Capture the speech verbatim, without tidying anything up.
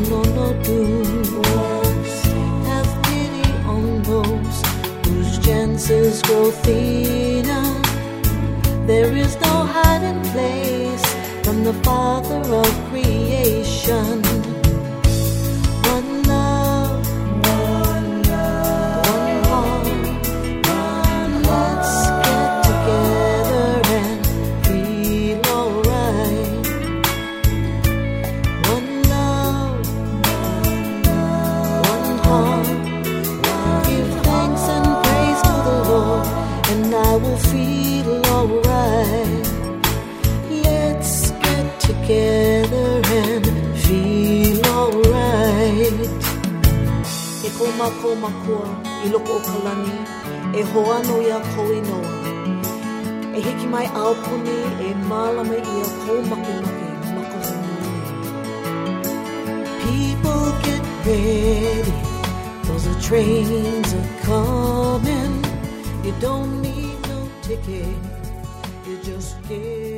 no, no, do. Have pity on those whose chances grow thinner. There is no hiding place from the Father of creation. One love, one love, one heart. Let's get together and feel alright. One love, one heart. Give thanks and praise to the Lord, and I will feel alright. Let's get together and feel alright. E ko mako makua I loko o kalani, e hoa no ia koe noa. E hiki mai ao puni, e malama ia ko maki maki mako honui. People get ready, cause the trains are coming. You don't need no ticket, you just get